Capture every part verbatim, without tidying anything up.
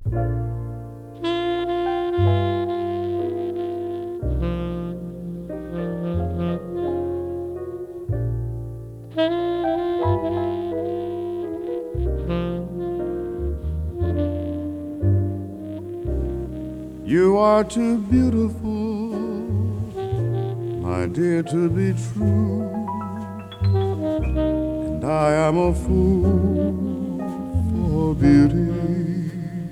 You are too beautiful, my dear, to be true, and I am a fool for beauty,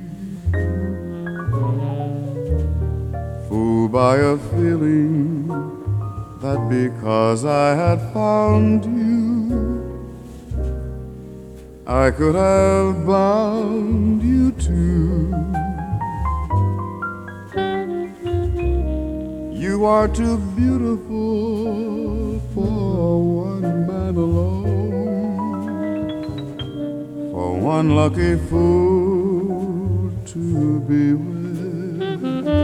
fooled by a feeling that because I had found you, I could have bound you too. You are too beautiful for one man alone, for one lucky fool to be with,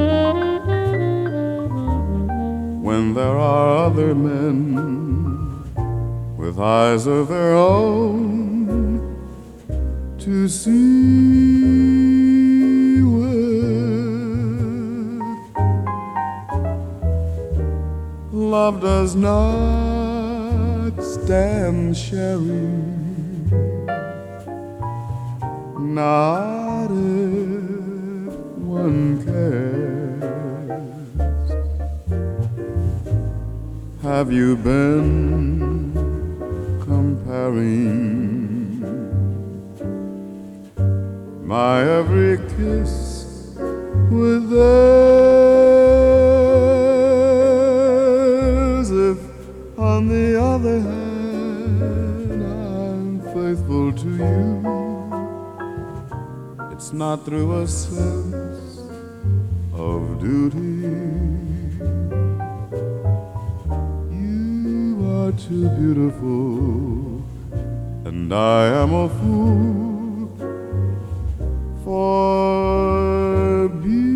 when there are other men with eyes of their own to see with. Love does not stand sharing, not if one cares. Have you been comparing my every kiss with theirs? If, on the other hand, I'm faithful to you, it's not through a sense of duty. You are too beautiful, and I am a fool for beauty.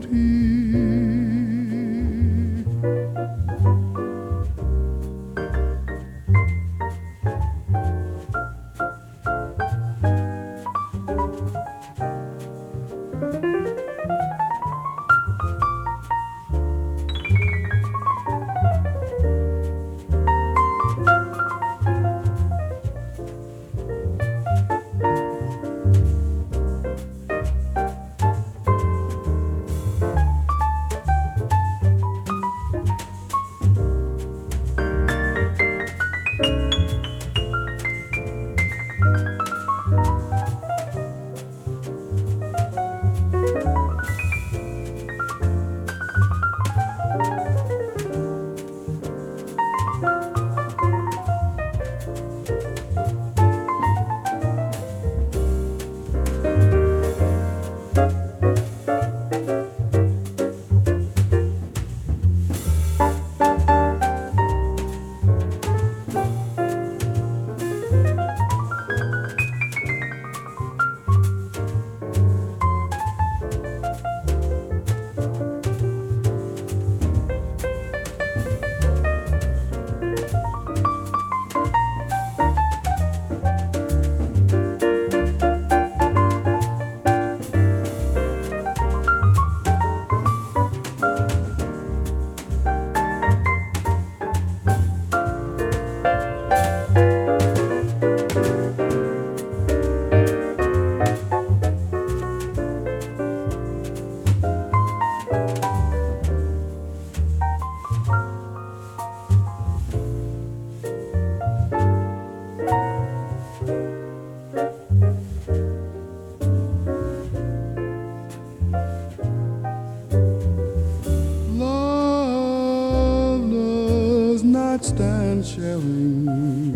Stand sharing,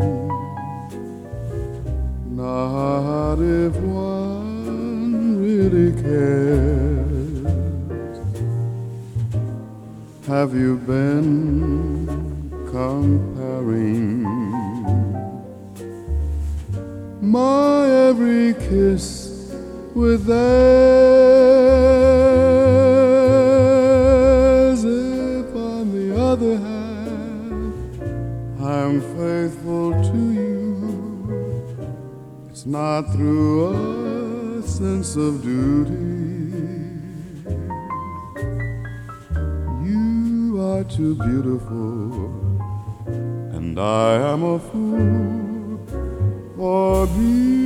not if one really cares. Have you been comparing my every kiss with theirs? If on the other hand I'm faithful to you, it's not through a sense of duty. You are too beautiful, and I am a fool for being